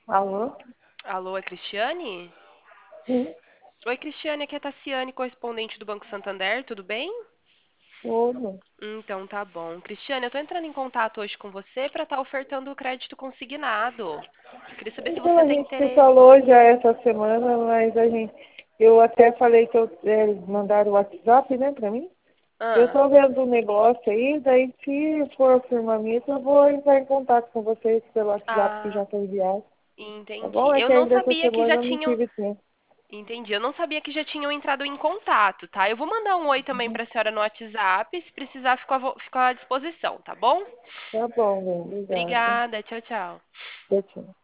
Alô? Alô, é Cristiane? Sim, Oi, Cristiane, aqui é a Tassiane, correspondente do Banco Santander, tudo bem? tudo. Então tá bom. Cristiane, eu tô entrando em contato hoje com você para estar ofertando o crédito consignado. Queria saber se Então você a tem gente se interesse. falou já essa semana, mas eu até falei que mandaram o WhatsApp, né, pra mim. Eu Ah, tô vendo um negócio aí, daí se for firmamento, eu vou entrar em contato com vocês pelo WhatsApp que ah, já foi enviado. Tá bom? entendi. É Eu que não ainda essa sabia que já semana eu não tinham. tive tempo. Entendi. Eu não sabia que já tinham entrado em contato, tá? Eu vou mandar um oi também para a senhora no WhatsApp. Se precisar, fico à disposição, tá bom? Tá bom, bem, obrigada. Obrigada. Tchau, tchau. Tchau, tchau.